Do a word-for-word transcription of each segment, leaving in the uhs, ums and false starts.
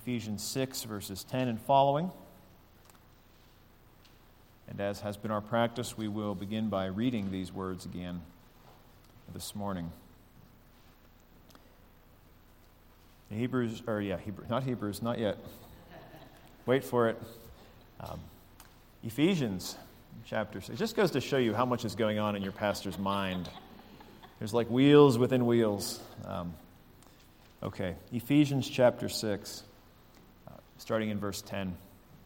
Ephesians six, verses ten and following. And as has been our practice, we will begin by reading these words again this morning. Hebrews, or yeah, Hebrew, not Hebrews, not yet. Wait for it. Um, Ephesians chapter six. It just goes to show you how much is going on in your pastor's mind. There's like wheels within wheels. Um, okay, Ephesians chapter six, uh, starting in verse ten.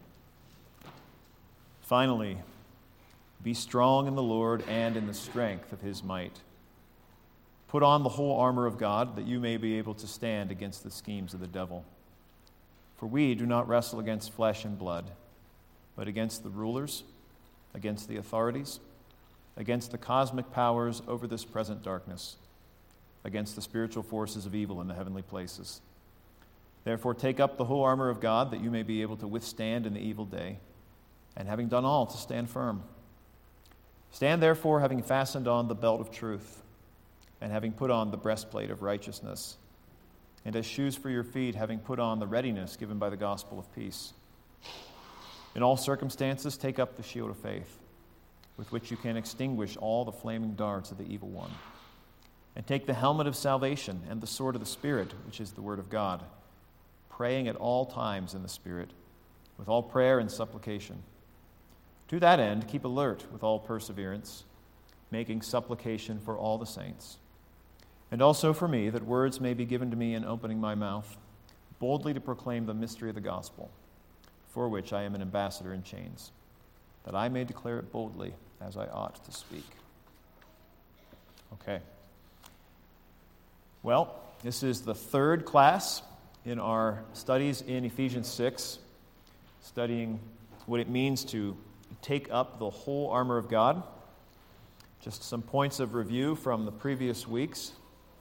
Finally, be strong in the Lord and in the strength of his might. Put on the whole armor of God, that you may be able to stand against the schemes of the devil. For we do not wrestle against flesh and blood, but against the rulers, against the authorities, against the cosmic powers over this present darkness, against the spiritual forces of evil in the heavenly places. Therefore take up the whole armor of God, that you may be able to withstand in the evil day, and having done all, to stand firm. Stand therefore, having fastened on the belt of truth, and having put on the breastplate of righteousness, and as shoes for your feet, having put on the readiness given by the gospel of peace. In all circumstances, take up the shield of faith, with which you can extinguish all the flaming darts of the evil one. And take the helmet of salvation and the sword of the Spirit, which is the word of God, praying at all times in the Spirit, with all prayer and supplication. To that end, keep alert with all perseverance, making supplication for all the saints, and also for me, that words may be given to me in opening my mouth, boldly to proclaim the mystery of the gospel, for which I am an ambassador in chains, that I may declare it boldly as I ought to speak. Okay. Well, this is the third class in our studies in Ephesians six, studying what it means to take up the whole armor of God. Just some points of review from the previous weeks.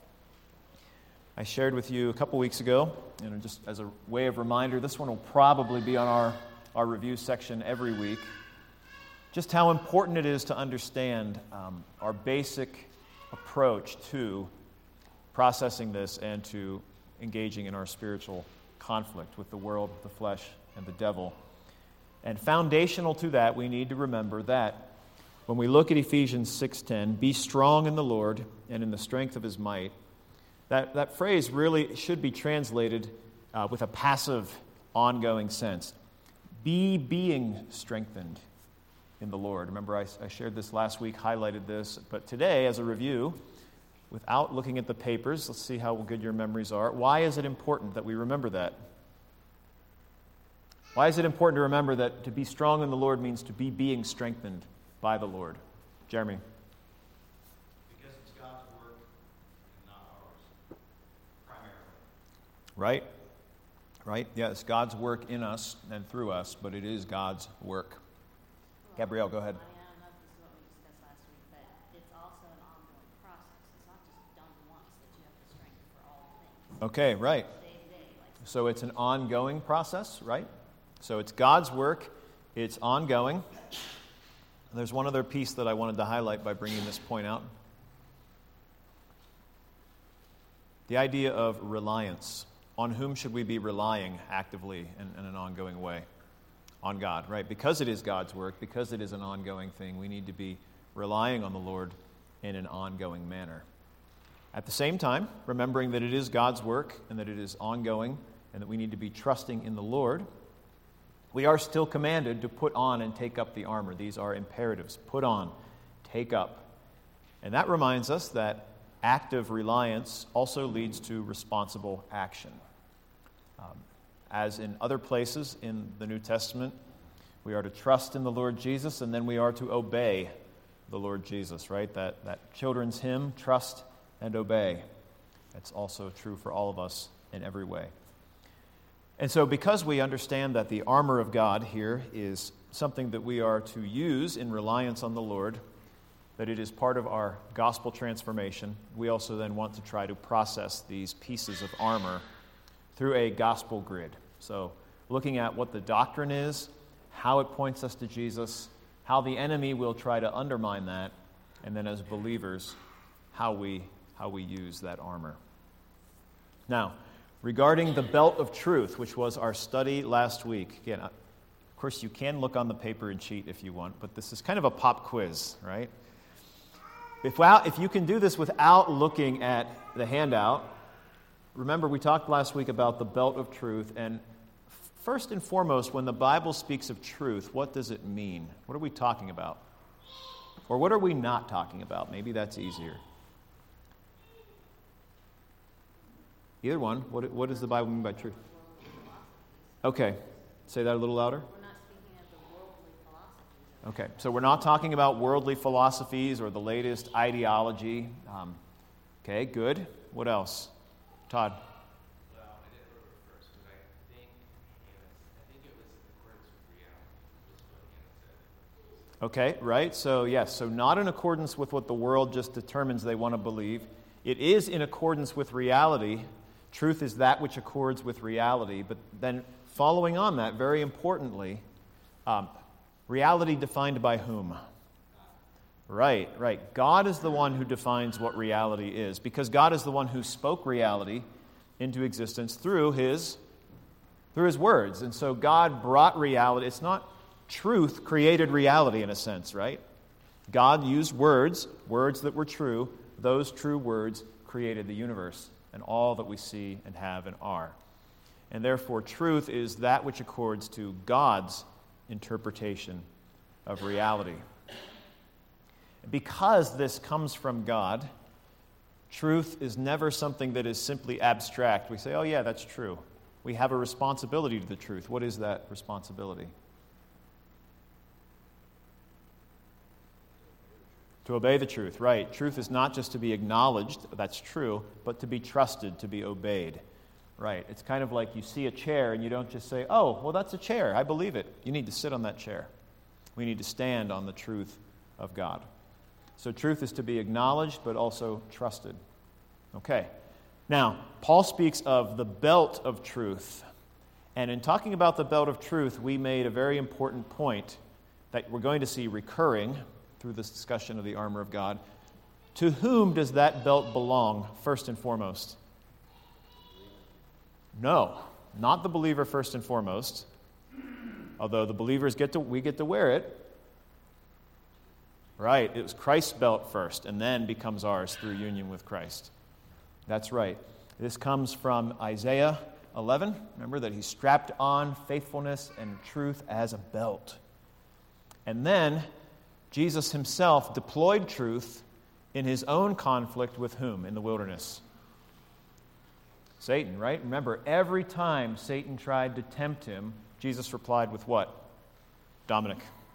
I shared with you a couple weeks ago, and just as a way of reminder, this one will probably be on our, our review section every week, just how important it is to understand um, our basic approach to processing this and to engaging in our spiritual conflict with the world, the flesh, and the devil. And foundational to that, we need to remember that when we look at Ephesians six ten, be strong in the Lord and in the strength of his might, that, that phrase really should be translated uh, with a passive, ongoing sense. Be being strengthened in the Lord. Remember, I, I shared this last week, highlighted this, but today, as a review, without looking at the papers, let's see how good your memories are. Why is it important that we remember that? Why is it important to remember that to be strong in the Lord means to be being strengthened by the Lord? Jeremy? Because it's God's work and not ours, primarily. Right? Right? Yeah, it's God's work in us and through us, but it is God's work. Well, Gabrielle, go ahead. I don't know if this is what we discussed last week, but it's also an ongoing process. It's not just done once that you have the strength for all things. Okay, right. Day to day, like So it's an ongoing process, right? So it's God's work. It's ongoing. There's one other piece that I wanted to highlight by bringing this point out. The idea of reliance. On whom should we be relying actively in, in an ongoing way? On God, right? Because it is God's work, because it is an ongoing thing, we need to be relying on the Lord in an ongoing manner. At the same time, remembering that it is God's work and that it is ongoing and that we need to be trusting in the Lord, we are still commanded to put on and take up the armor. These are imperatives. Put on, take up. And that reminds us that active reliance also leads to responsible action. Um, as in other places in the New Testament, we are to trust in the Lord Jesus, and then we are to obey the Lord Jesus, right? That, that children's hymn, trust and obey. That's also true for all of us in every way. And so because we understand that the armor of God here is something that we are to use in reliance on the Lord, that it is part of our gospel transformation, we also then want to try to process these pieces of armor through a gospel grid. So looking at what the doctrine is, how it points us to Jesus, how the enemy will try to undermine that, and then as believers, how we, how we use that armor. Now, regarding the belt of truth, which was our study last week. Again, of course, you can look on the paper and cheat if you want, but this is kind of a pop quiz, right? If, well, if you can do this without looking at the handout, remember we talked last week about the belt of truth, and first and foremost, when the Bible speaks of truth, what does it mean? What are we talking about? Or what are we not talking about? Maybe that's easier. Either one. What, what does the Bible mean by truth? Okay. Say that a little louder. We're not speaking of the worldly philosophies. Okay. So we're not talking about worldly philosophies or the latest ideology. Um, okay, good. What else? Todd. Well, I didn't remember first, but I think it was, I think it was in accordance with reality, was what Hannah said. Okay, right. So yes, so not in accordance with what the world just determines they want to believe. It is in accordance with reality. Truth is that which accords with reality. But then following on that, very importantly, um, reality defined by whom? Right, right. God is the one who defines what reality is, because God is the one who spoke reality into existence through his, through his words. And so God brought reality. It's not truth created reality in a sense, right? God used words, words that were true. Those true words created the universe and all that we see and have and are. And therefore, truth is that which accords to God's interpretation of reality. Because this comes from God, truth is never something that is simply abstract. We say, oh yeah, that's true. We have a responsibility to the truth. What is that responsibility? To obey the truth, right. Truth is not just to be acknowledged, that's true, but to be trusted, to be obeyed. Right. It's kind of like you see a chair and you don't just say, oh, well, that's a chair. I believe it. You need to sit on that chair. We need to stand on the truth of God. So truth is to be acknowledged, but also trusted. Okay. Now, Paul speaks of the belt of truth. And in talking about the belt of truth, we made a very important point that we're going to see recurring through this discussion of the armor of God. To whom does that belt belong, first and foremost? No, not the believer first and foremost. Although the believers get to, we get to wear it. Right, it was Christ's belt first, and then becomes ours through union with Christ. That's right. This comes from Isaiah eleven. Remember that he strapped on faithfulness and truth as a belt. And then Jesus himself deployed truth in his own conflict with whom in the wilderness? Satan, right? Remember, every time Satan tried to tempt him, Jesus replied with what? Dominic.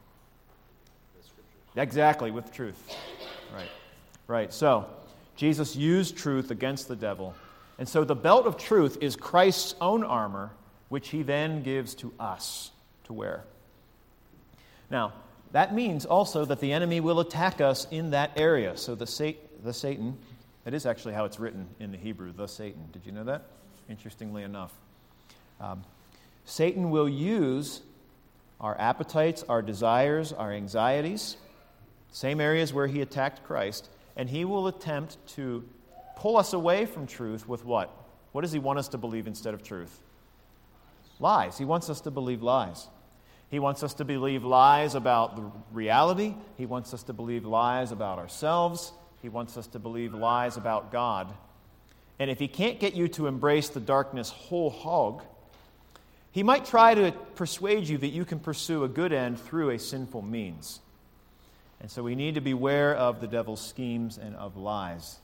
Exactly, with truth. Right. Right. So, Jesus used truth against the devil. And so the belt of truth is Christ's own armor, which he then gives to us to wear. Now, that means also that the enemy will attack us in that area. So the, Sa- the Satan, that is actually how it's written in the Hebrew, the Satan. Did you know that? Interestingly enough. Um, Satan will use our appetites, our desires, our anxieties, same areas where he attacked Christ, and he will attempt to pull us away from truth with what? What does he want us to believe instead of truth? Lies. He wants us to believe lies. He wants us to believe lies about the reality. He wants us to believe lies about ourselves. He wants us to believe lies about God. And if he can't get you to embrace the darkness whole hog, he might try to persuade you that you can pursue a good end through a sinful means. And so we need to beware of the devil's schemes and of lies.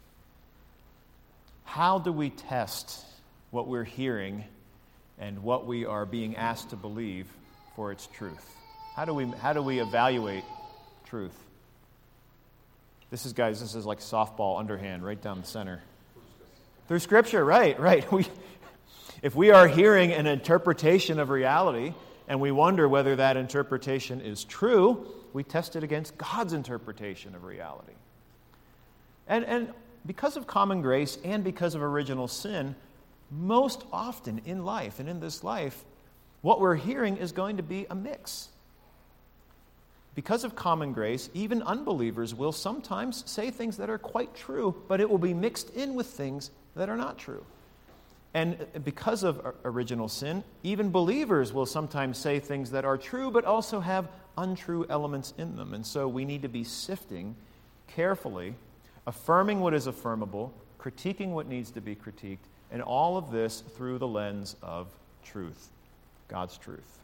How do we test what we're hearing and what we are being asked to believe for its truth? How do we how do we evaluate truth? This is, guys, this is like softball underhand right down the center. Through Scripture, right, right. We, if we are hearing an interpretation of reality and we wonder whether that interpretation is true, we test it against God's interpretation of reality. And, and because of common grace and because of original sin, most often in life and in this life, what we're hearing is going to be a mix. Because of common grace, even unbelievers will sometimes say things that are quite true, but it will be mixed in with things that are not true. And because of original sin, even believers will sometimes say things that are true but also have untrue elements in them. And so we need to be sifting carefully, affirming what is affirmable, critiquing what needs to be critiqued, and all of this through the lens of truth, God's truth.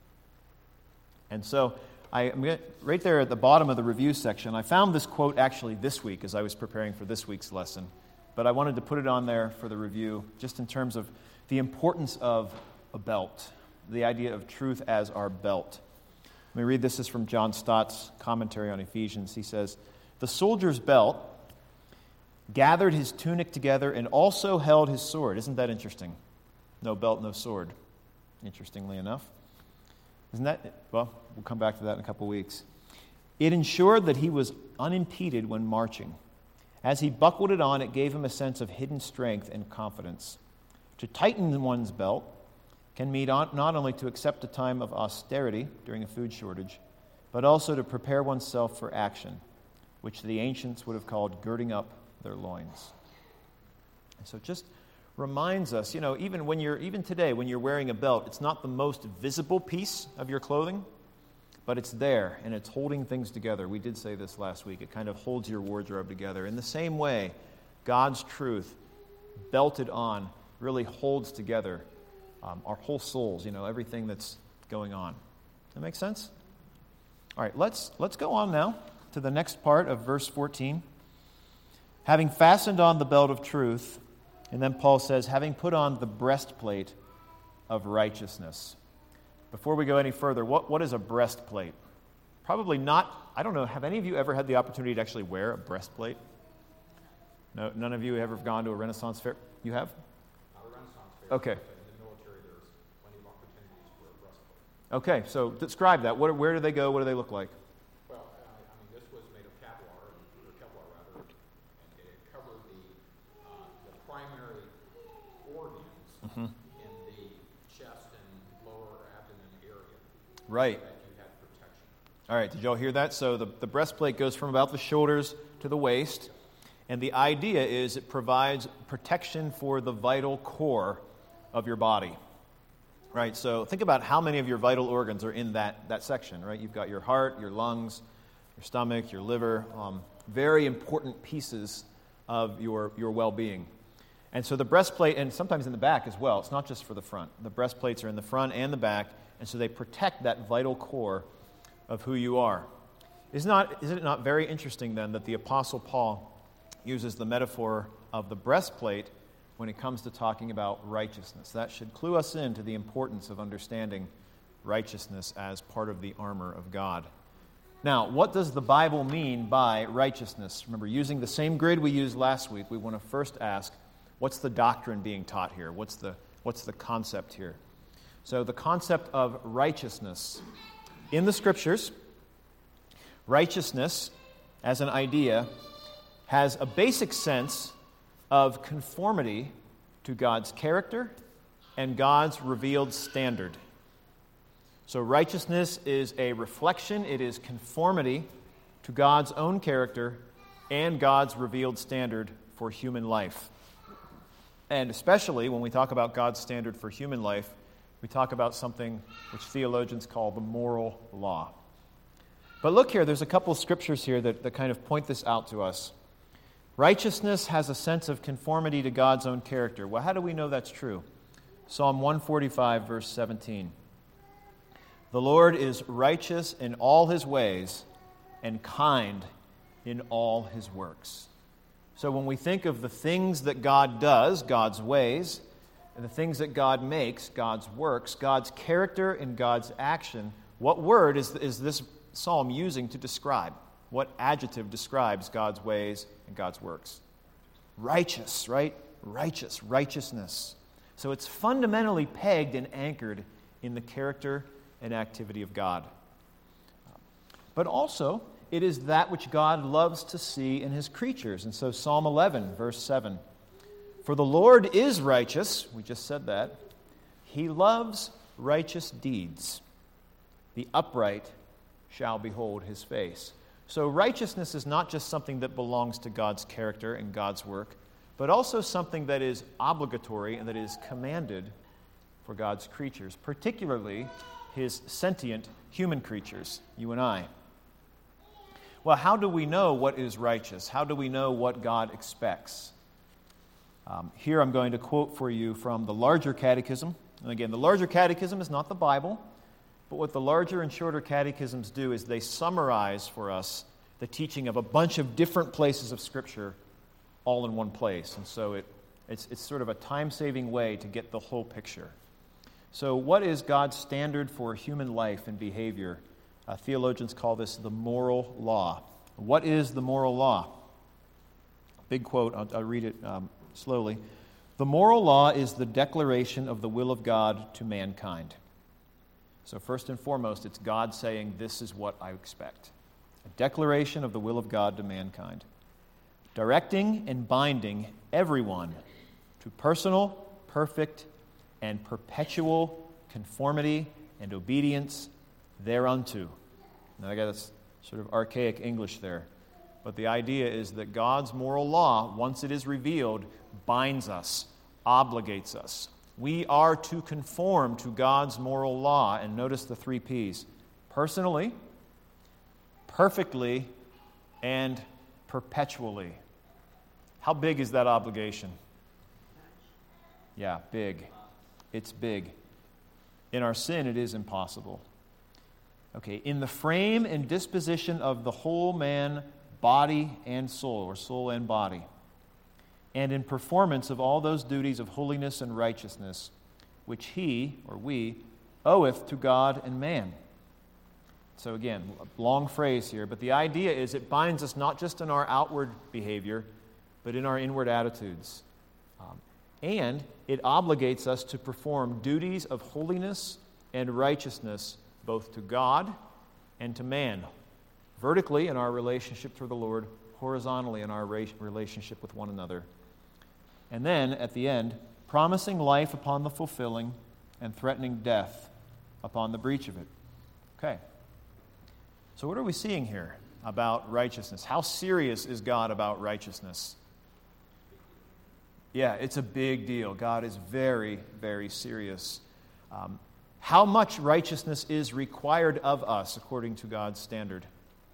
And so I, I'm gonna, right there at the bottom of the review section, I found this quote actually this week as I was preparing for this week's lesson. But I wanted to put it on there for the review, just in terms of the importance of a belt, the idea of truth as our belt. Let me read this. This is from John Stott's commentary on Ephesians. He says, "The soldier's belt gathered his tunic together and also held his sword." Isn't that interesting? No belt, no sword, interestingly enough. Isn't that, well, we'll come back to that in a couple weeks. "It ensured that he was unimpeded when marching. As he buckled it on, it gave him a sense of hidden strength and confidence. To tighten one's belt can mean not only to accept a time of austerity during a food shortage, but also to prepare oneself for action, which the ancients would have called girding up their loins." And so it just reminds us, you know, even when you're, even today, when you're wearing a belt, it's not the most visible piece of your clothing, but it's there, and it's holding things together. We did say this last week. It kind of holds your wardrobe together. In the same way, God's truth, belted on, really holds together um, our whole souls, you know, everything that's going on. Does that make sense? All right, let's, let's go on now to the next part of verse fourteen. "Having fastened on the belt of truth," and then Paul says, "having put on the breastplate of righteousness." Before we go any further, what, what is a breastplate? Probably not, I don't know, have any of you ever had the opportunity to actually wear a breastplate? No, none of you have ever gone to a Renaissance fair? You have? Not a Renaissance fair. Okay. But in the military, there's plenty of opportunities for a breastplate. Okay, so describe that. What, where do they go? What do they look like? Well, uh, I mean, this was made of Kevlar, or Kevlar rather, and it covered the uh, the primary organs Mm-hmm. in the chest and lower abdomen area. Right. So that you had protection. All right, did y'all hear that? So the, the breastplate goes from about the shoulders to the waist, and the idea is it provides protection for the vital core of your body. Right, so think about how many of your vital organs are in that, that section, right? You've got your heart, your lungs, your stomach, your liver, um, very important pieces of your, your well-being. And so the breastplate, and sometimes in the back as well, it's not just for the front. The breastplates are in the front and the back, and so they protect that vital core of who you are. Is not, isn't it not very interesting then that the Apostle Paul uses the metaphor of the breastplate when it comes to talking about righteousness? That should clue us into the importance of understanding righteousness as part of the armor of God. Now, what does the Bible mean by righteousness? Remember, using the same grid we used last week, we want to first ask, what's the doctrine being taught here? What's the, what's the concept here? So the concept of righteousness. In the Scriptures, righteousness as an idea has a basic sense of conformity to God's character and God's revealed standard. So righteousness is a reflection, it is conformity to God's own character and God's revealed standard for human life. And especially when we talk about God's standard for human life, we talk about something which theologians call the moral law. But look here, there's a couple of scriptures here that, that kind of point this out to us. Righteousness has a sense of conformity to God's own character. Well, how do we know that's true? Psalm one forty-five, verse seventeen. The Lord is righteous in all his ways and kind in all his works. So when we think of the things that God does, God's ways, and the things that God makes, God's works, God's character and God's action, what word is, is this psalm using to describe? What adjective describes God's ways and God's works? Righteous, right? Righteous, righteousness. So it's fundamentally pegged and anchored in the character and activity of God. But also, it is that which God loves to see in his creatures. And so Psalm eleven, verse seven. For the Lord is righteous, we just said that. He loves righteous deeds. The upright shall behold his face. So righteousness is not just something that belongs to God's character and God's work, but also something that is obligatory and that is commanded for God's creatures, particularly his sentient human creatures, you and I. Well, how do we know what is righteous? How do we know what God expects? Um, here I'm going to quote for you from the Larger Catechism. And again, the Larger Catechism is not the Bible, but what the larger and shorter catechisms do is they summarize for us the teaching of a bunch of different places of Scripture all in one place. And so it, it's, it's sort of a time-saving way to get the whole picture. So what is God's standard for human life and behavior? Uh, theologians call this the moral law. What is the moral law? Big quote, I'll, I'll read it um, slowly. The moral law is the declaration of the will of God to mankind. So first and foremost, it's God saying, this is what I expect. A declaration of the will of God to mankind. Directing and binding everyone to personal, perfect, and perpetual conformity and obedience thereunto. Now, I got this sort of archaic English there, but the idea is that God's moral law, once it is revealed, binds us, obligates us. We are to conform to God's moral law, and notice the three P's: personally, perfectly, and perpetually. How big is that obligation? Yeah, big. It's big. In our sin, it is impossible. Okay, in the frame and disposition of the whole man, body and soul, or soul and body, and in performance of all those duties of holiness and righteousness, which he, or we, oweth to God and man. So again, a long phrase here, but the idea is it binds us not just in our outward behavior, but in our inward attitudes. Um, and it obligates us to perform duties of holiness and righteousness both to God and to man, vertically in our relationship to the Lord, horizontally in our relationship with one another. And then, at the end, promising life upon the fulfilling and threatening death upon the breach of it. Okay. So what are we seeing here about righteousness? How serious is God about righteousness? Yeah, it's a big deal. God is very, very serious. Um, how much righteousness is required of us according to God's standard?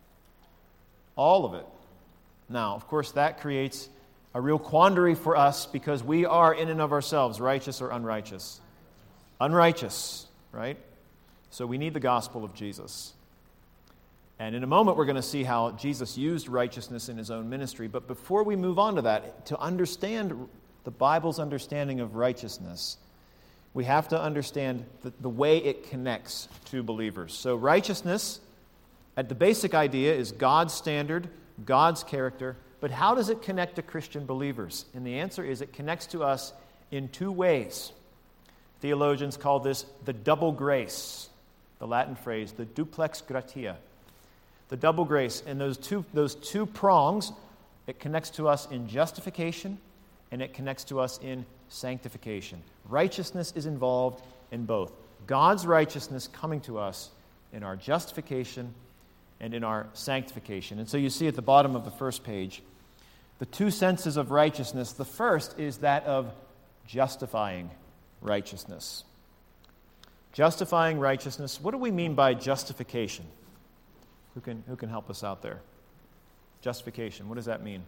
All of it. Now, of course, that creates a real quandary for us because we are in and of ourselves righteous or unrighteous. Unrighteous, right? So we need the gospel of Jesus. And in a moment, we're going to see how Jesus used righteousness in his own ministry. But before we move on to that, to understand the Bible's understanding of righteousness, we have to understand the, the way it connects to believers. So righteousness, at the basic idea, is God's standard, God's character. But how does it connect to Christian believers? And the answer is it connects to us in two ways. Theologians call this the double grace, the Latin phrase, the duplex gratia. The double grace, and those two, those two prongs, it connects to us in justification and it connects to us in sanctification. Righteousness is involved in both. God's righteousness coming to us in our justification and in our sanctification. And so you see at the bottom of the first page, the two senses of righteousness. The first is that of justifying righteousness. Justifying righteousness. What do we mean by justification? Who can, who can help us out there? Justification. What does that mean?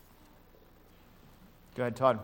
Go ahead, Todd.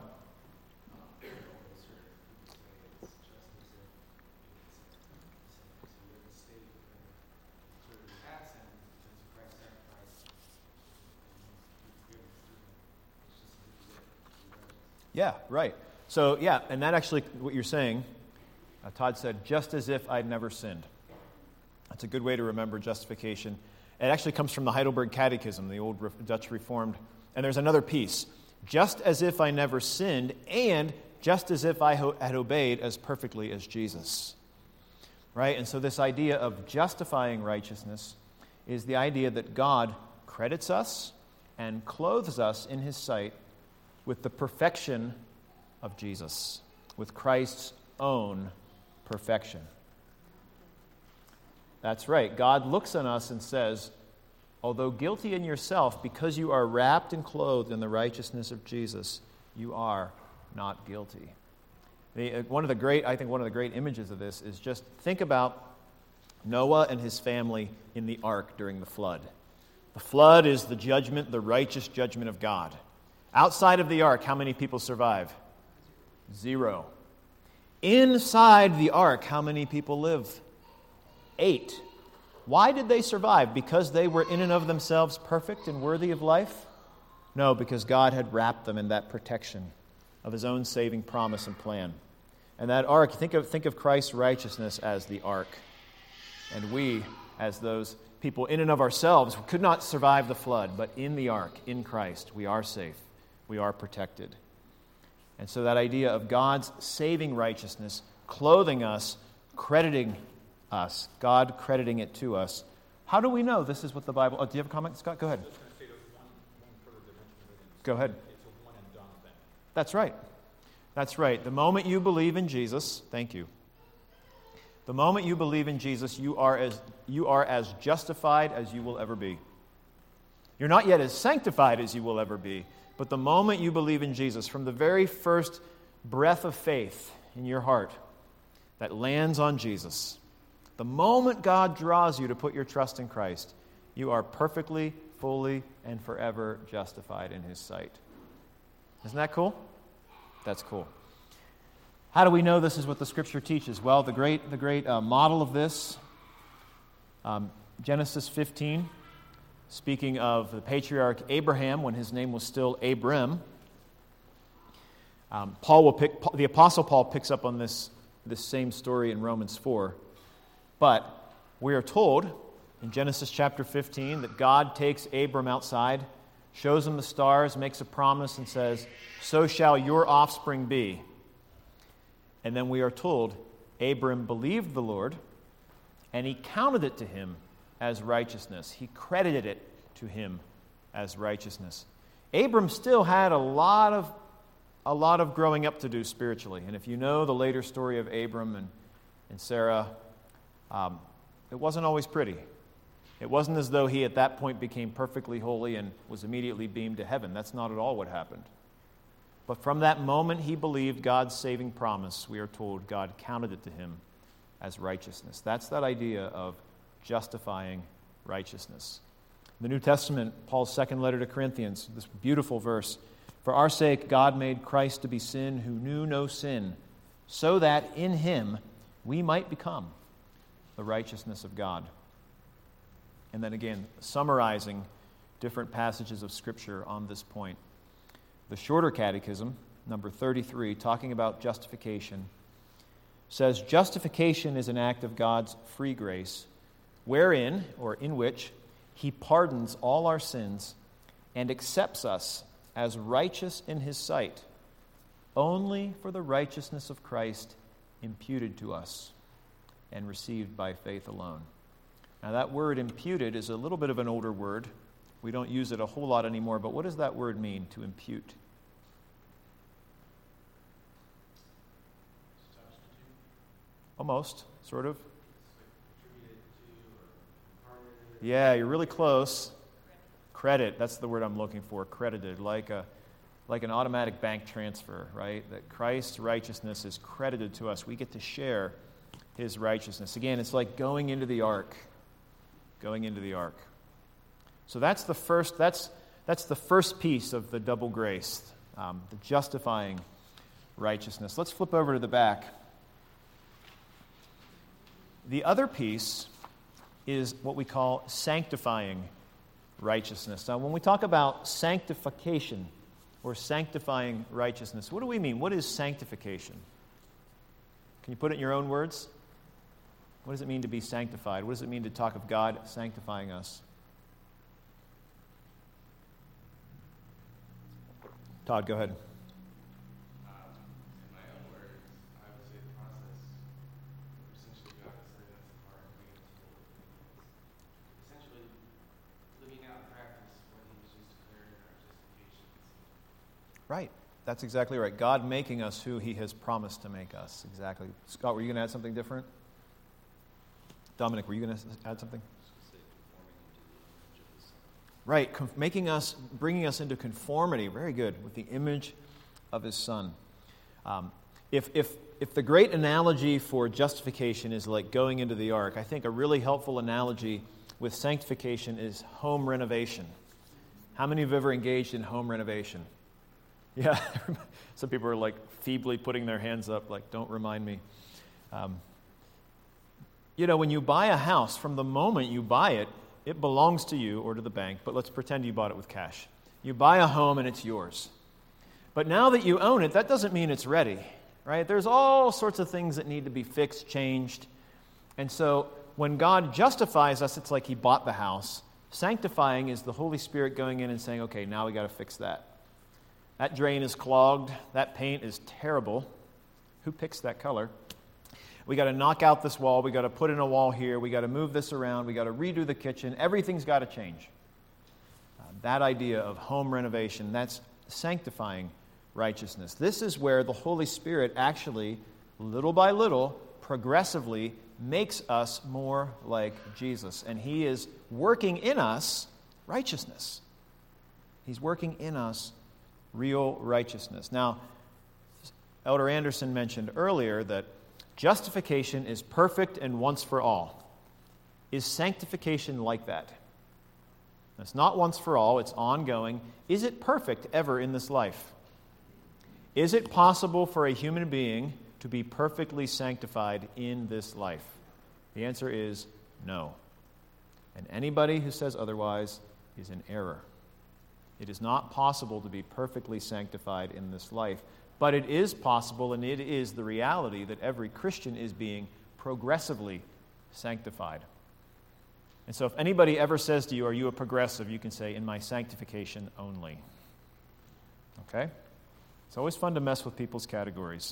Yeah, right. So, yeah, and that actually, what you're saying, uh, Todd said, just as if I'd never sinned. That's a good way to remember justification. It actually comes from the Heidelberg Catechism, the old Dutch Reformed. And there's another piece. Just as if I never sinned, and just as if I ho- had obeyed as perfectly as Jesus. Right? And so this idea of justifying righteousness is the idea that God credits us and clothes us in his sight with the perfection of Jesus, with Christ's own perfection. That's right. God looks on us and says, although guilty in yourself, because you are wrapped and clothed in the righteousness of Jesus, You are not guilty. The, uh, one of the great, I think one of the great images of this is just think about Noah and his family in the ark during the flood. The flood is the judgment, the righteous judgment of God. Outside of the ark, how many people survive? Zero. Inside the ark, how many people live? Eight. Why did they survive? Because they were in and of themselves perfect and worthy of life? No, because God had wrapped them in that protection of His own saving promise and plan. And that ark, think of, think of Christ's righteousness as the ark. And we, as those people in and of ourselves, could not survive the flood, but in the ark, in Christ, we are safe. We are protected. And so that idea of God's saving righteousness, clothing us, crediting us, God crediting it to us. How do we know this is what the Bible... Oh, do you have a comment, Scott? Go ahead. I was just going to say there's one, one further dimension of it. Go ahead. It's a one and done thing. That's right. That's right. The moment you believe in Jesus, thank you. The moment you believe in Jesus, you are as you are as justified as you will ever be. You're not yet as sanctified as you will ever be, but the moment you believe in Jesus, from the very first breath of faith in your heart that lands on Jesus, the moment God draws you to put your trust in Christ, you are perfectly, fully, and forever justified in His sight. Isn't that cool? That's cool. How do we know this is what the Scripture teaches? Well, the great, the great uh, model of this, um, Genesis fifteen, speaking of the patriarch Abraham when his name was still Abram. Um, Paul will pick. The Apostle Paul picks up on this this same story in Romans four, but we are told in Genesis chapter fifteen that God takes Abram outside, shows him the stars, makes a promise, and says, "So shall your offspring be." And then we are told Abram believed the Lord, and He counted it to him as righteousness. He credited it to him as righteousness. Abram still had a lot of a lot of growing up to do spiritually. And if you know the later story of Abram and, and Sarah, um, it wasn't always pretty. It wasn't as though he at that point became perfectly holy and was immediately beamed to heaven. That's not at all what happened. But from that moment he believed God's saving promise, we are told God counted it to him as righteousness. That's that idea of justifying righteousness. In the New Testament, Paul's second letter to Corinthians, this beautiful verse, "For our sake God made Christ to be sin who knew no sin, so that in Him we might become the righteousness of God." And then again, summarizing different passages of Scripture on this point. The Shorter Catechism, number thirty-three, talking about justification, says, "Justification is an act of God's free grace, wherein, or in which, He pardons all our sins and accepts us as righteous in His sight, only for the righteousness of Christ imputed to us and received by faith alone." Now that word imputed is a little bit of an older word. We don't use it a whole lot anymore, but what does that word mean, to impute? Substitute. Almost, sort of. It's like attributed to or imparted. Yeah, you're really close. Credit, that's the word I'm looking for, credited, like a like an automatic bank transfer, right? That Christ's righteousness is credited to us. We get to share His righteousness. Again, it's like going into the ark. Going into the ark. So that's the first. That's that's the first piece of the double grace, um, the justifying righteousness. Let's flip over to the back. The other piece is what we call sanctifying righteousness. Now, when we talk about sanctification or sanctifying righteousness, what do we mean? What is sanctification? Can you put it in your own words? What does it mean to be sanctified? What does it mean to talk of God sanctifying us? Todd, go ahead. Um, in my own words, I would say the process, essentially God is setting us apart and bringing us forward. Essentially, living out in practice what He was just declaring in our justification. Right. That's exactly right. God making us who He has promised to make us. Exactly. Scott, were you going to add something different? Dominic, were you going to add something? Right, conf- making us, bringing us into conformity, very good, with the image of his Son. Um, if, if, if the great analogy for justification is like going into the ark, I think a really helpful analogy with sanctification is home renovation. How many have ever engaged in home renovation? Yeah, some people are like feebly putting their hands up, like, don't remind me. Um, you know, when you buy a house, from the moment you buy it, it belongs to you or to the bank, but let's pretend you bought it with cash. You buy a home and it's yours. But now that you own it, that doesn't mean it's ready, right? There's all sorts of things that need to be fixed, changed. And so when God justifies us, it's like he bought the house. Sanctifying is the Holy Spirit going in and saying, okay, now we got to fix that. That drain is clogged. That paint is terrible. Who picks that color? We got to knock out this wall. We got to put in a wall here. We got to move this around. We got to redo the kitchen. Everything's got to change. Uh, that idea of home renovation, that's sanctifying righteousness. This is where the Holy Spirit actually, little by little, progressively makes us more like Jesus. And he is working in us righteousness. He's working in us real righteousness. Now, Elder Anderson mentioned earlier that justification is perfect and once for all. Is sanctification like that? It's not once for all, it's ongoing. Is it perfect ever in this life? Is it possible for a human being to be perfectly sanctified in this life? The answer is no. And anybody who says otherwise is in error. It is not possible to be perfectly sanctified in this life, but it is possible, and it is the reality that every Christian is being progressively sanctified. And so if anybody ever says to you, are you a progressive, you can say, in my sanctification only. Okay? It's always fun to mess with people's categories.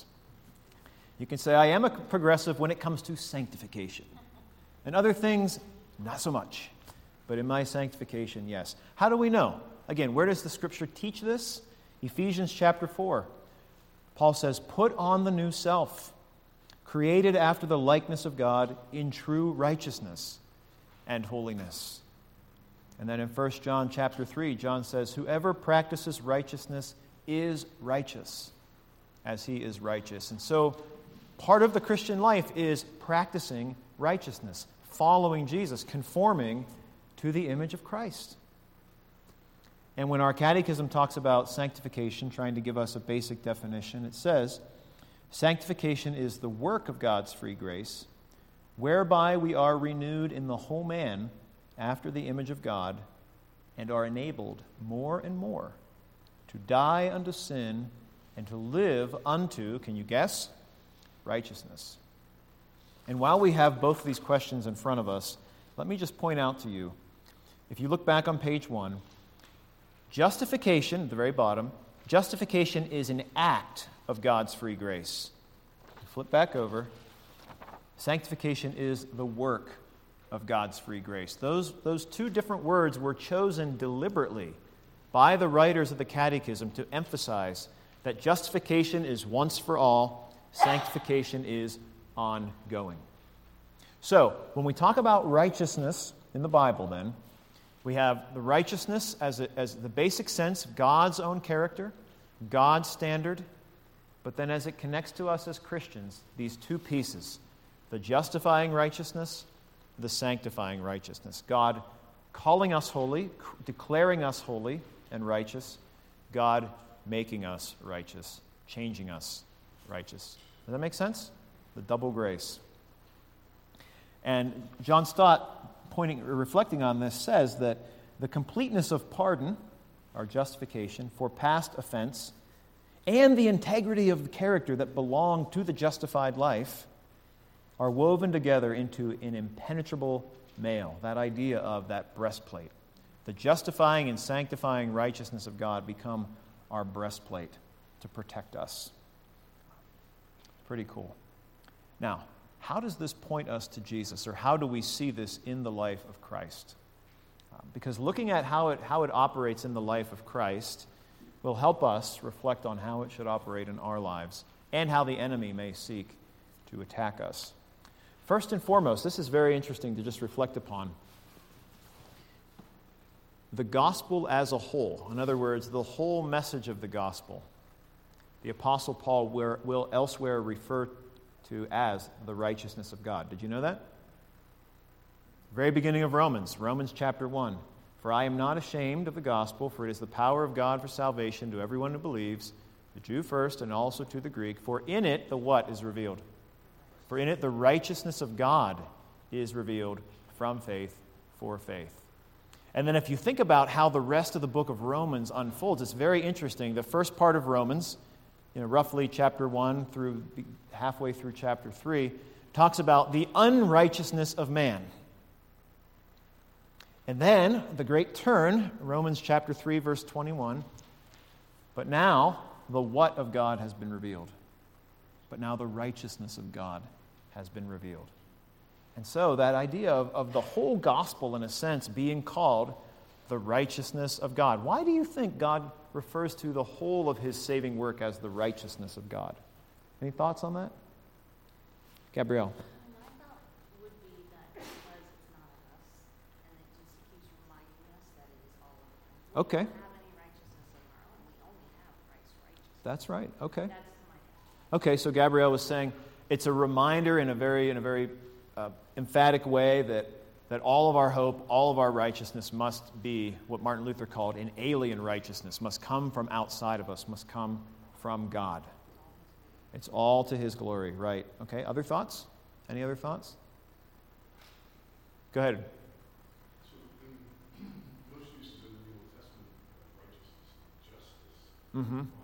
You can say, I am a progressive when it comes to sanctification. And other things, not so much. But in my sanctification, yes. How do we know? Again, where does the Scripture teach this? Ephesians chapter four. Paul says, put on the new self, created after the likeness of God in true righteousness and holiness. And then in First John chapter three, John says, whoever practices righteousness is righteous as he is righteous. And so part of the Christian life is practicing righteousness, following Jesus, conforming to the image of Christ. And when our catechism talks about sanctification, trying to give us a basic definition, it says, sanctification is the work of God's free grace, whereby we are renewed in the whole man after the image of God, and are enabled more and more to die unto sin and to live unto, can you guess, righteousness. And while we have both of these questions in front of us, let me just point out to you, if you look back on page one, justification, at the very bottom, justification is an act of God's free grace. Flip back over. Sanctification is the work of God's free grace. Those, those two different words were chosen deliberately by the writers of the Catechism to emphasize that justification is once for all, sanctification is ongoing. So, when we talk about righteousness in the Bible, then, we have the righteousness as, a, as the basic sense of God's own character, God's standard, but then as it connects to us as Christians, these two pieces, the justifying righteousness, the sanctifying righteousness. God calling us holy, declaring us holy and righteous, God making us righteous, changing us righteous. Does that make sense? The double grace. And John Stott, pointing, reflecting on this, says that the completeness of pardon, our justification, for past offense, and the integrity of the character that belong to the justified life are woven together into an impenetrable mail, that idea of that breastplate. The justifying and sanctifying righteousness of God become our breastplate to protect us. Pretty cool. Now, how does this point us to Jesus, or how do we see this in the life of Christ? Uh, because looking at how it, how it operates in the life of Christ will help us reflect on how it should operate in our lives and how the enemy may seek to attack us. First and foremost, this is very interesting to just reflect upon. The gospel as a whole, in other words, the whole message of the gospel, the Apostle Paul will, will elsewhere refer to as the righteousness of God. Did you know that? Very beginning of Romans, Romans chapter one. For I am not ashamed of the gospel, for it is the power of God for salvation to everyone who believes, the Jew first and also to the Greek. For in it the what is revealed? For in it the righteousness of God is revealed from faith for faith. And then if you think about how the rest of the book of Romans unfolds, it's very interesting. The first part of Romans, you know, roughly chapter one through halfway through chapter three, talks about the unrighteousness of man. And then the great turn, Romans chapter three, verse twenty-one. But now the what of God has been revealed. But now the righteousness of God has been revealed. And so that idea of, of the whole gospel, in a sense, being called the righteousness of God. Why do you think God refers to the whole of his saving work as the righteousness of God? Any thoughts on that? Gabrielle. My thought would be that because it's not of us, and it just keeps reminding us that it is all of him. Okay. We don't have any righteousness of our own. We only have Christ's righteousness. That's right. Okay. That's my thought. Okay, so Gabrielle was saying it's a reminder in a very in a very uh, emphatic way that that all of our hope, all of our righteousness must be what Martin Luther called an alien righteousness, must come from outside of us, must come from God. It's all to his glory, right? Okay, other thoughts? Any other thoughts? Go ahead. So in most uses in the Old Testament of righteousness, justice, Mm-hmm. um,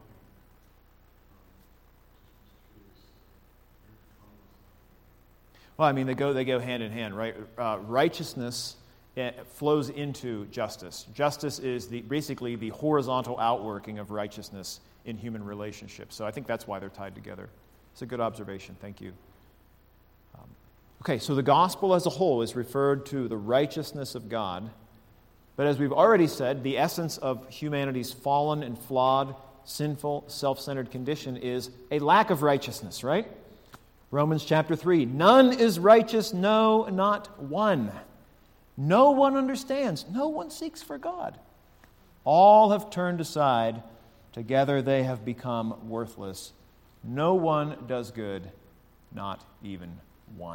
Well, I mean, they go they go hand in hand, right? Uh, righteousness uh, flows into justice. Justice is the basically the horizontal outworking of righteousness in human relationships. So I think that's why they're tied together. It's a good observation. Thank you. Um, okay, so the gospel as a whole is referred to the righteousness of God. But as we've already said, the essence of humanity's fallen and flawed, sinful, self-centered condition is a lack of righteousness, right? Romans chapter three, none is righteous, no, not one. No one understands, no one seeks for God. All have turned aside, together they have become worthless. No one does good, not even one.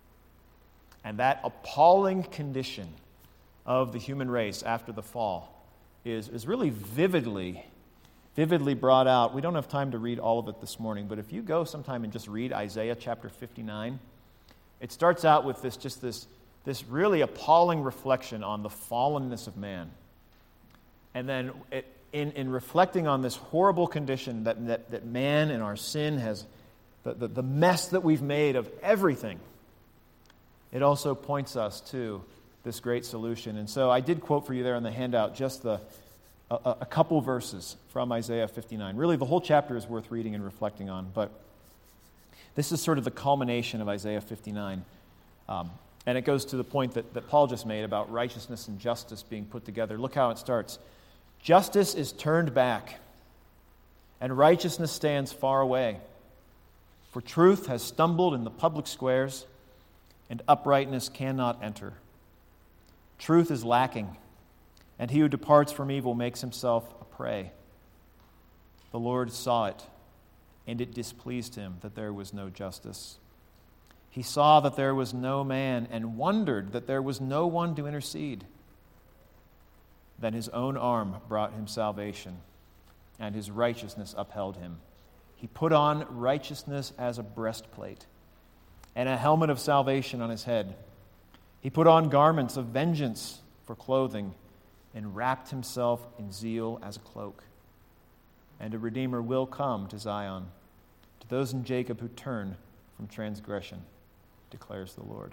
And that appalling condition of the human race after the fall is, is really vividly vividly brought out. We don't have time to read all of it this morning, but if you go sometime and just read Isaiah chapter fifty-nine, it starts out with this just this, this really appalling reflection on the fallenness of man. And then it, in, in reflecting on this horrible condition that, that, that man and our sin has, the, the, the mess that we've made of everything, it also points us to this great solution. And so I did quote for you there on the handout just the A, a couple verses from Isaiah fifty-nine. Really, the whole chapter is worth reading and reflecting on, but this is sort of the culmination of Isaiah fifty-nine. Um, and it goes to the point that, that Paul just made about righteousness and justice being put together. Look how it starts. Justice is turned back, and righteousness stands far away. For truth has stumbled in the public squares, and uprightness cannot enter. Truth is lacking, and he who departs from evil makes himself a prey. The Lord saw it, and it displeased him that there was no justice. He saw that there was no man, and wondered that there was no one to intercede. Then his own arm brought him salvation, and his righteousness upheld him. He put on righteousness as a breastplate, and a helmet of salvation on his head. He put on garments of vengeance for clothing, and wrapped himself in zeal as a cloak. And a Redeemer will come to Zion, to those in Jacob who turn from transgression, declares the Lord.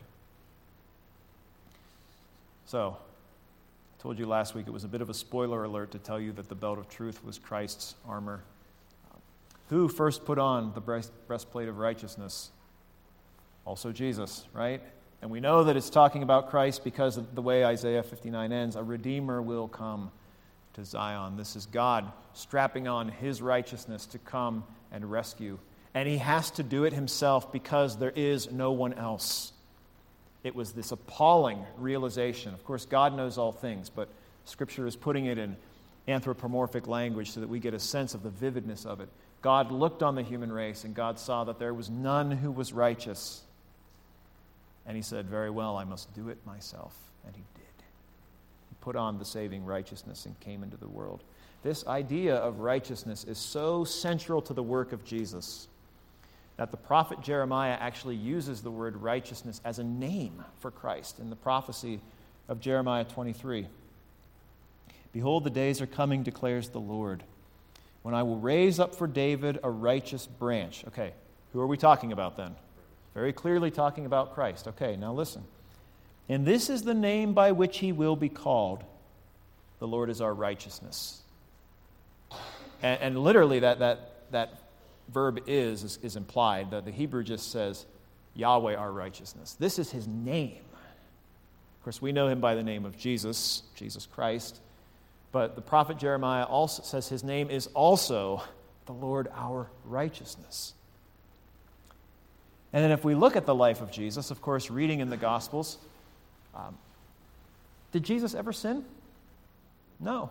So, I told you last week it was a bit of a spoiler alert to tell you that the belt of truth was Christ's armor. Who first put on the breast, breastplate of righteousness? Also Jesus, right? And we know that it's talking about Christ because of the way Isaiah fifty-nine ends. A Redeemer will come to Zion. This is God strapping on his righteousness to come and rescue. And he has to do it himself because there is no one else. It was this appalling realization. Of course, God knows all things, but Scripture is putting it in anthropomorphic language so that we get a sense of the vividness of it. God looked on the human race, and God saw that there was none who was righteous. And he said, very well, I must do it myself. And he did. He put on the saving righteousness and came into the world. This idea of righteousness is so central to the work of Jesus that the prophet Jeremiah actually uses the word righteousness as a name for Christ in the prophecy of Jeremiah twenty-three. Behold, the days are coming, declares the Lord, when I will raise up for David a righteous branch. Okay, who are we talking about then? Very clearly talking about Christ. Okay, now listen. And this is the name by which he will be called. The Lord is our righteousness. And, and literally that, that, that verb is, is is implied. The, the Hebrew just says, Yahweh our righteousness. This is his name. Of course, we know him by the name of Jesus, Jesus Christ. But the prophet Jeremiah also says his name is also the Lord our righteousness. And then if we look at the life of Jesus, of course, reading in the Gospels, um, did Jesus ever sin? No.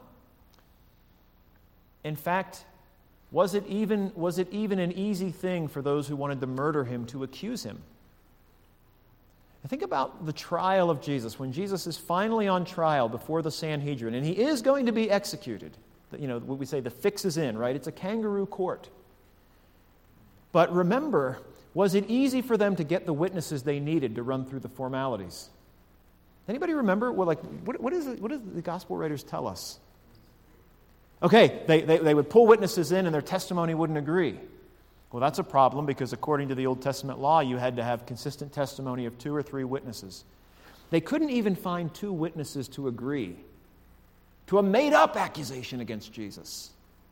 In fact, was it even, was it even an easy thing for those who wanted to murder him to accuse him? Think about the trial of Jesus, when Jesus is finally on trial before the Sanhedrin, and he is going to be executed. You know, what we say, the fix is in, right? It's a kangaroo court. But remember, was it easy for them to get the witnesses they needed to run through the formalities? Anybody remember? Well, like, what, what, is it, what does the gospel writers tell us? Okay, they, they, they would pull witnesses in and their testimony wouldn't agree. Well, that's a problem because according to the Old Testament law, you had to have consistent testimony of two or three witnesses. They couldn't even find two witnesses to agree to a made-up accusation against Jesus.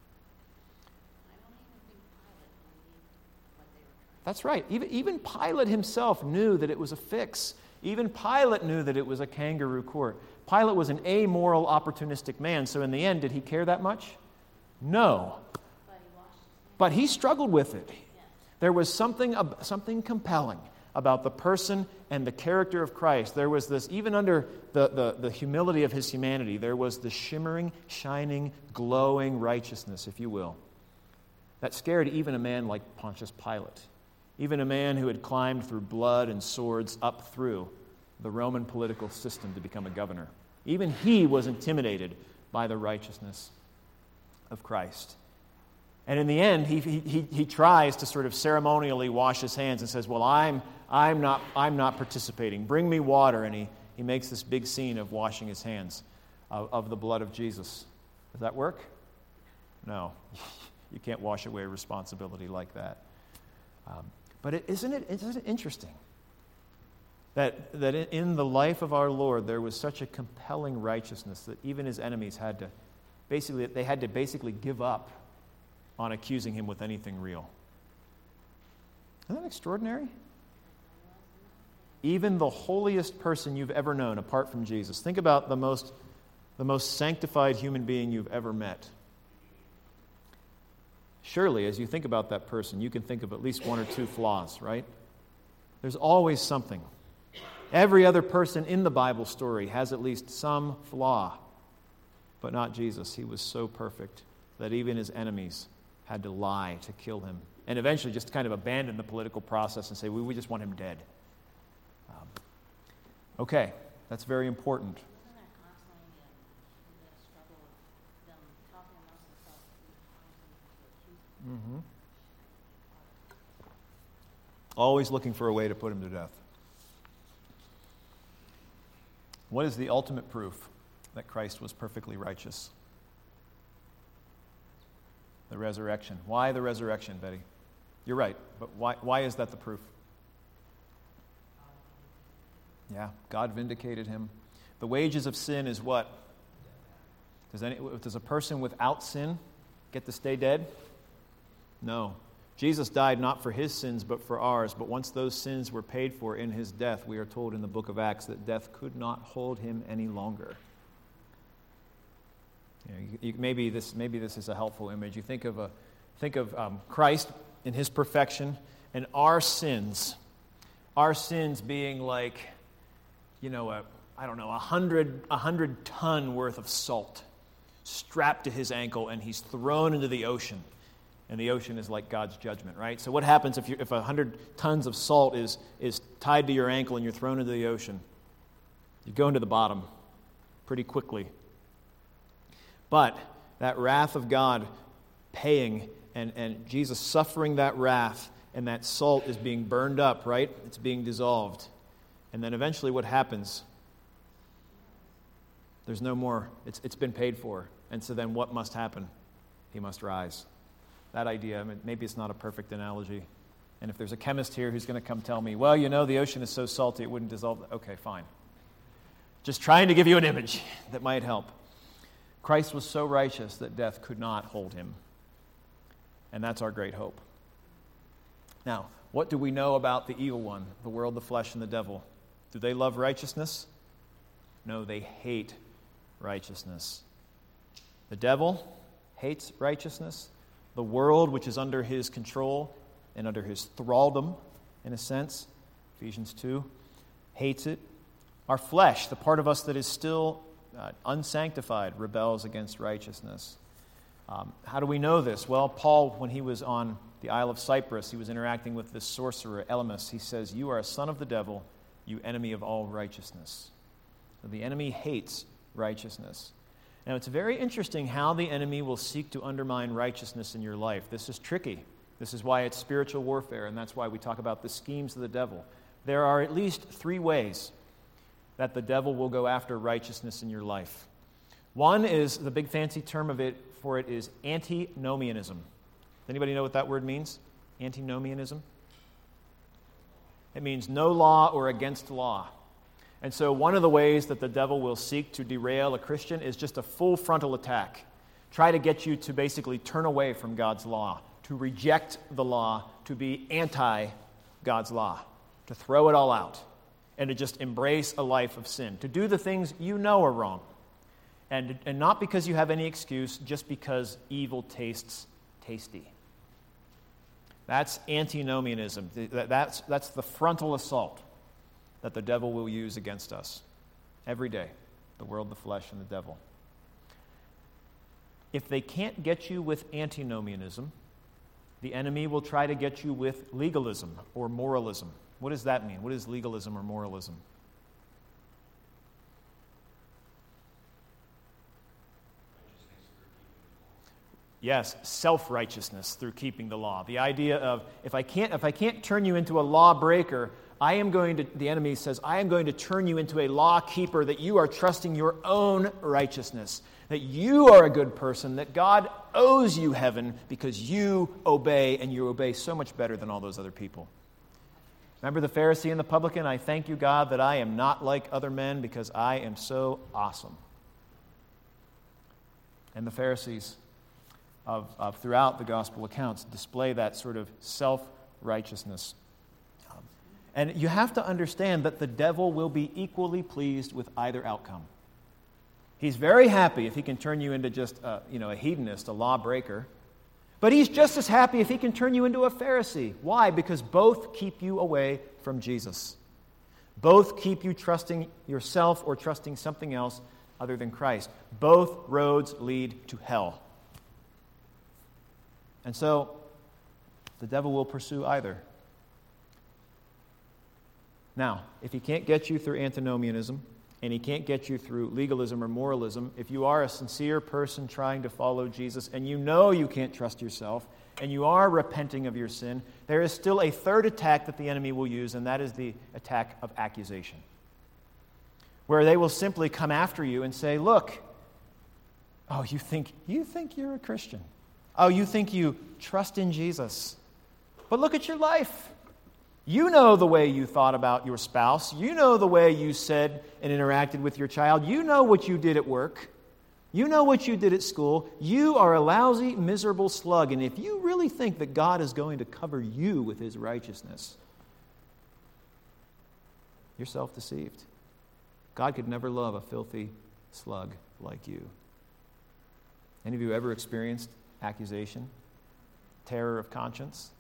That's right. Even, even Pilate himself knew that it was a fix. Even Pilate knew that it was a kangaroo court. Pilate was an amoral, opportunistic man, so in the end, did he care that much? No. But he struggled with it. There was something, something compelling about the person and the character of Christ. There was this, even under the, the, the humility of his humanity, there was the shimmering, shining, glowing righteousness, if you will, that scared even a man like Pontius Pilate, even a man who had climbed through blood and swords up through the Roman political system to become a governor. Even he was intimidated by the righteousness of Christ. And in the end, he, he, he tries to sort of ceremonially wash his hands and says, well, I'm, I'm, not, I'm not participating. Bring me water. And he, he makes this big scene of washing his hands of, of the blood of Jesus. Does that work? No. You can't wash away responsibility like that. Um, but it, isn't, it, isn't it interesting that, that in the life of our Lord there was such a compelling righteousness that even his enemies had to basically, they had to basically give up on accusing him with anything real. Isn't that extraordinary? Even the holiest person you've ever known, apart from Jesus. Think about the most, the most sanctified human being you've ever met. Surely, as you think about that person, you can think of at least one or two flaws, right? There's always something. Every other person in the Bible story has at least some flaw, but not Jesus. He was so perfect that even his enemies had to lie to kill him, and eventually just kind of abandon the political process and say, we, we just want him dead. Um, okay, that's very important. Wasn't there constantly a, a struggle of them talking amongst themselves to accuse him? Mm-hmm. Always looking for a way to put him to death. What is the ultimate proof that Christ was perfectly righteous? The resurrection. Why the resurrection, Betty? You're right, but why, why is that the proof? Yeah, God vindicated him. The wages of sin is what? Does, any, does a person without sin get to stay dead? No. Jesus died not for his sins, but for ours. But once those sins were paid for in his death, we are told in the book of Acts that death could not hold him any longer. You know, you, you, maybe this maybe this is a helpful image. You think of a think of um, Christ in his perfection and our sins, our sins being like, you know, a I don't know, a hundred a hundred ton worth of salt strapped to his ankle, and he's thrown into the ocean, And the ocean is like God's judgment, right? So what happens if you if a hundred tons of salt is is tied to your ankle and you're thrown into the ocean? You go into the bottom pretty quickly. But that wrath of God paying and, and Jesus suffering that wrath, and that salt is being burned up, right? It's being dissolved. And then eventually what happens? There's no more. It's it's been paid for. And so then what must happen? He must rise. That idea, I mean, maybe it's not a perfect analogy. And if there's a chemist here who's going to come tell me, well, you know, the ocean is so salty it wouldn't dissolve. Okay, fine. Just trying to give you an image that might help. Christ was so righteous that death could not hold him. And that's our great hope. Now, what do we know about the evil one, the world, the flesh, and the devil? Do they love righteousness? No, they hate righteousness. The devil hates righteousness. The world, which is under his control and under his thraldom, in a sense, Ephesians two, hates it. Our flesh, the part of us that is still uh, unsanctified, rebels against righteousness. Um, how do we know this? Well, Paul, when he was on the Isle of Cyprus, he was interacting with this sorcerer, Elymas. He says, "You are a son of the devil, you enemy of all righteousness." So the enemy hates righteousness. Now, it's very interesting how the enemy will seek to undermine righteousness in your life. This is tricky. This is why it's spiritual warfare, and that's why we talk about the schemes of the devil. There are at least three ways that the devil will go after righteousness in your life. One is, the big fancy term of it for it is antinomianism. Does anybody know what that word means? Antinomianism? It means no law or against law. And so one of the ways that the devil will seek to derail a Christian is just a full frontal attack. Try to get you to basically turn away from God's law, to reject the law, to be anti-God's law, to throw it all out, and to just embrace a life of sin, to do the things you know are wrong. And, and not because you have any excuse, just because evil tastes tasty. That's antinomianism. That's, that's the frontal assault that the devil will use against us every day, the world, the flesh, and the devil. If they can't get you with antinomianism, the enemy will try to get you with legalism or moralism. What does that mean? What is legalism or moralism? Yes, self-righteousness through keeping the law. The idea of, if I can't, if I can't turn you into a lawbreaker, I am going to, the enemy says, I am going to turn you into a law keeper, that you are trusting your own righteousness, that you are a good person, that God owes you heaven because you obey, and you obey so much better than all those other people. Remember the Pharisee and the publican? I thank you, God, that I am not like other men because I am so awesome. And the Pharisees of, of throughout the gospel accounts display that sort of self-righteousness. And you have to understand that the devil will be equally pleased with either outcome. He's very happy if he can turn you into just a, you know, a hedonist, a lawbreaker. But he's just as happy if he can turn you into a Pharisee. Why? Because both keep you away from Jesus. Both keep you trusting yourself or trusting something else other than Christ. Both roads lead to hell. And so, the devil will pursue either. Now, if he can't get you through antinomianism, and he can't get you through legalism or moralism, if you are a sincere person trying to follow Jesus, and you know you can't trust yourself, and you are repenting of your sin, there is still a third attack that the enemy will use, and that is the attack of accusation. Where they will simply come after you and say, look, oh, you think you think you're a Christian. Oh, you think you trust in Jesus. But look at your life. You know the way you thought about your spouse. You know the way you said and interacted with your child. You know what you did at work. You know what you did at school. You are a lousy, miserable slug. And if you really think that God is going to cover you with his righteousness, you're self-deceived. God could never love a filthy slug like you. Any of you ever experienced accusation? Terror of conscience?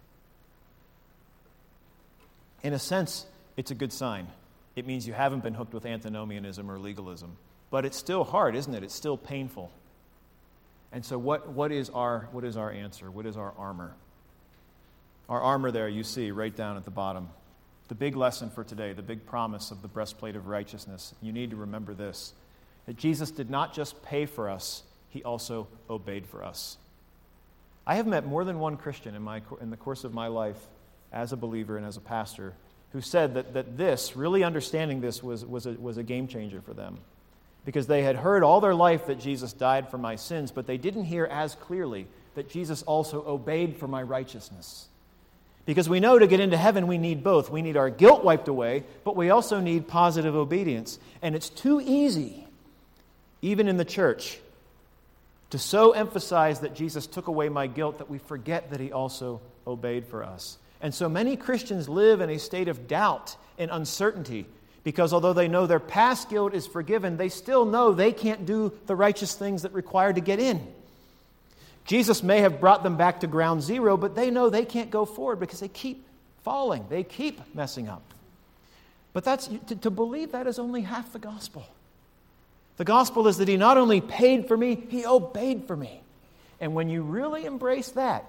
In a sense, it's a good sign. It means you haven't been hooked with antinomianism or legalism. But it's still hard, isn't it? It's still painful. And so what, what, is our, what is our answer? What is our armor? Our armor there, you see, right down at the bottom. The big lesson for today, the big promise of the breastplate of righteousness. You need to remember this, that Jesus did not just pay for us, he also obeyed for us. I have met more than one Christian in, my, in the course of my life as a believer and as a pastor who said that, that this, really understanding this, was, was, a, was a game changer for them. Because they had heard all their life that Jesus died for my sins, but they didn't hear as clearly that Jesus also obeyed for my righteousness. Because we know to get into heaven we need both. We need our guilt wiped away, but we also need positive obedience. And it's too easy, even in the church, to so emphasize that Jesus took away my guilt that we forget that he also obeyed for us. And so many Christians live in a state of doubt and uncertainty because although they know their past guilt is forgiven, they still know they can't do the righteous things that require to get in. Jesus may have brought them back to ground zero, but they know they can't go forward because they keep falling. They keep messing up. But that's to, to believe that is only half the gospel. The gospel is that he not only paid for me, he obeyed for me. And when you really embrace that,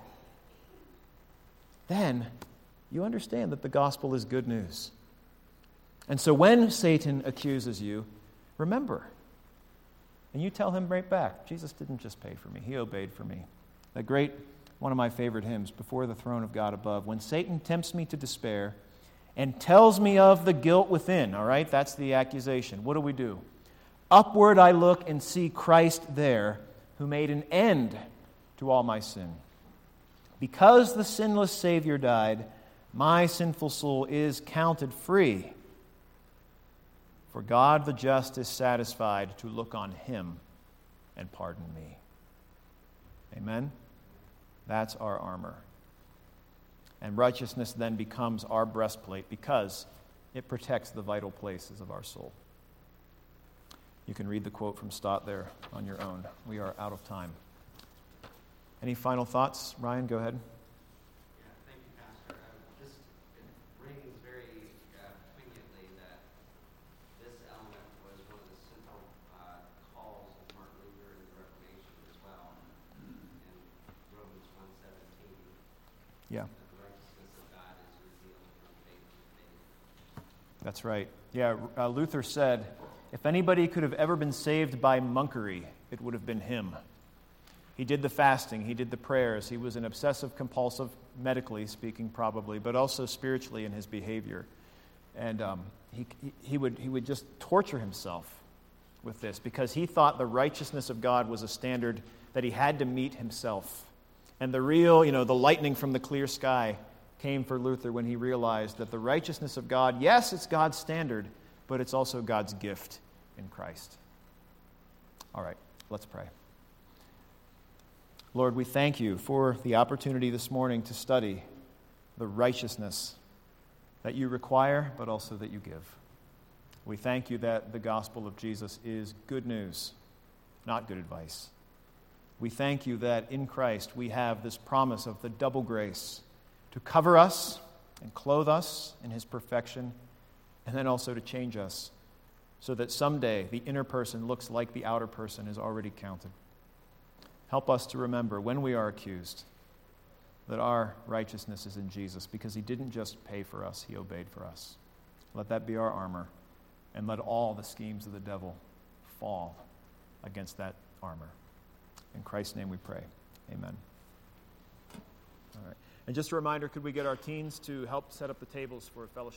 then you understand that the gospel is good news. And so when Satan accuses you, remember, and you tell him right back, Jesus didn't just pay for me, he obeyed for me. That great, one of my favorite hymns, Before the Throne of God Above. When Satan tempts me to despair and tells me of the guilt within, all right, that's the accusation. What do we do? Upward I look and see Christ there, who made an end to all my sin. Because the sinless Savior died, my sinful soul is counted free. For God the just is satisfied to look on him and pardon me. Amen? That's our armor. And righteousness then becomes our breastplate because it protects the vital places of our soul. You can read the quote from Stott there on your own. We are out of time. Any final thoughts? Ryan, go ahead. Yeah, thank you, Pastor. Uh, just, it rings very uh, poignantly that this element was one of the central uh, calls of Martin Luther in the Reformation as well, in Romans one seventeen. Yeah. That the righteousness of God is revealed from faith to faith. That's right. Yeah, uh, Luther said, if anybody could have ever been saved by monkery, it would have been him. He did the fasting, he did the prayers, he was an obsessive compulsive, medically speaking probably, but also spiritually in his behavior. And um, he, he, he, would, he would just torture himself with this because he thought the righteousness of God was a standard that he had to meet himself. And the real, you know, the lightning from the clear sky came for Luther when he realized that the righteousness of God, yes, it's God's standard, but it's also God's gift in Christ. All right, let's pray. Lord, we thank you for the opportunity this morning to study the righteousness that you require, but also that you give. We thank you that the gospel of Jesus is good news, not good advice. We thank you that in Christ we have this promise of the double grace to cover us and clothe us in his perfection, and then also to change us so that someday the inner person looks like the outer person is already counted. Help us to remember when we are accused that our righteousness is in Jesus because he didn't just pay for us, he obeyed for us. Let that be our armor, and let all the schemes of the devil fall against that armor. In Christ's name we pray. Amen. All right. And just a reminder, could we get our teens to help set up the tables for fellowship?